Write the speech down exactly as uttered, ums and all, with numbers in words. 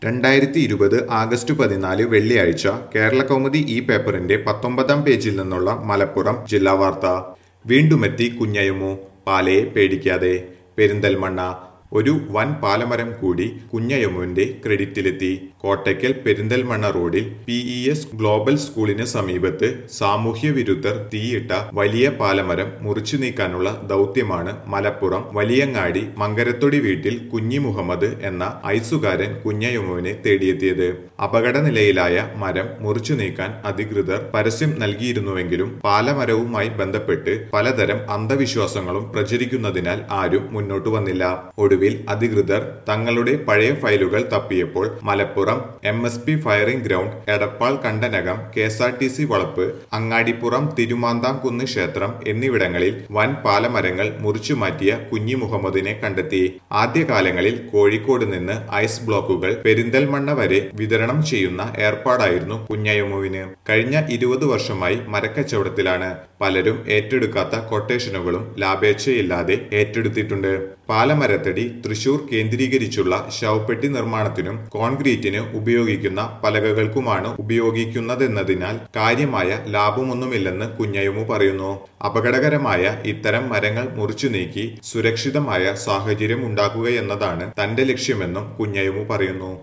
രണ്ടായിരത്തി ഇരുപത് ആഗസ്റ്റ് പതിനാല് വെള്ളിയാഴ്ച കേരളകൗമുദി ഈ പേപ്പറിന്റെ പത്തൊമ്പതാം പേജിൽ നിന്നുള്ള മലപ്പുറം ജില്ലാ വാർത്ത. വീണ്ടുമെത്തി കുഞ്ഞയമ്മു, പാലയെ പേടിക്കാതെ. പെരിന്തൽമണ്ണ. ഒരു വൻ പാലമരം കൂടി കുഞ്ഞയമ്മുവിന്റെ ക്രെഡിറ്റിലെത്തി. കോട്ടയ്ക്കൽ പെരിന്തൽമണ്ണ റോഡിൽ പി ഇ എസ് ഗ്ലോബൽ സ്കൂളിന് സമീപത്ത് സാമൂഹ്യ വിരുദ്ധർ തീയിട്ട വലിയ പാലമരം മുറിച്ചു നീക്കാനുള്ള ദൗത്യമാണ് മലപ്പുറം വലിയങ്ങാടി മങ്കരത്തൊടി വീട്ടിൽ കുഞ്ഞി മുഹമ്മദ് എന്ന ഐസുകാരൻ കുഞ്ഞയമ്മുവിനെ തേടിയെത്തിയത്. അപകട നിലയിലായ മരം മുറിച്ചു നീക്കാൻ അധികൃതർ പരസ്യം നൽകിയിരുന്നുവെങ്കിലും പാലമരവുമായി ബന്ധപ്പെട്ട് പലതരം അന്ധവിശ്വാസങ്ങളും പ്രചരിക്കുന്നതിനാൽ ആരും മുന്നോട്ടു വന്നില്ല. ഒടുവിൽ അധികൃതർ തങ്ങളുടെ പഴയ ഫയലുകൾ തപ്പിയപ്പോൾ Malappuram M S P firing ground, Edappal Kandanakam, K S R T C വളപ്പ്, അങ്ങാടിപ്പുറം തിരുമാന്താംകുന്ന് ക്ഷേത്രം എന്നിവിടങ്ങളിൽ വൻ പാലമരങ്ങൾ മുറിച്ചു മാറ്റിയ കുഞ്ഞി മുഹമ്മദിനെ കണ്ടെത്തി. ആദ്യകാലങ്ങളിൽ കോഴിക്കോട് നിന്ന് ഐസ് ബ്ലോക്കുകൾ പെരിന്തൽമണ്ണ വരെ വിതരണം ചെയ്യുന്ന ഏർപ്പാടായിരുന്നു കുഞ്ഞയമ്മുവിന്. കഴിഞ്ഞ ഇരുപത് വർഷമായി മരക്കച്ചവടത്തിലാണ്. പലരും ഏറ്റെടുക്കാത്ത കൊട്ടേഷനുകളും ലാഭേച്ഛയില്ലാതെ ഏറ്റെടുത്തിട്ടുണ്ട്. പാലമരത്തടി തൃശൂർ കേന്ദ്രീകരിച്ചുള്ള ശവപ്പെട്ടി നിർമ്മാണത്തിനും കോൺക്രീറ്റിന് ഉപയോഗിക്കുന്ന പലകകൾക്കുമാണ് ഉപയോഗിക്കുന്നതെന്നതിനാൽ കാര്യമായ ലാഭമൊന്നുമില്ലെന്ന് കുഞ്ഞയമ്മു പറയുന്നു. അപകടകരമായ ഇത്തരം മരങ്ങൾ മുറിച്ചു നീക്കി സുരക്ഷിതമായ സാഹചര്യം ഉണ്ടാക്കുകയെന്നതാണ് തന്റെ ലക്ഷ്യമെന്നും കുഞ്ഞയമ്മു പറയുന്നു.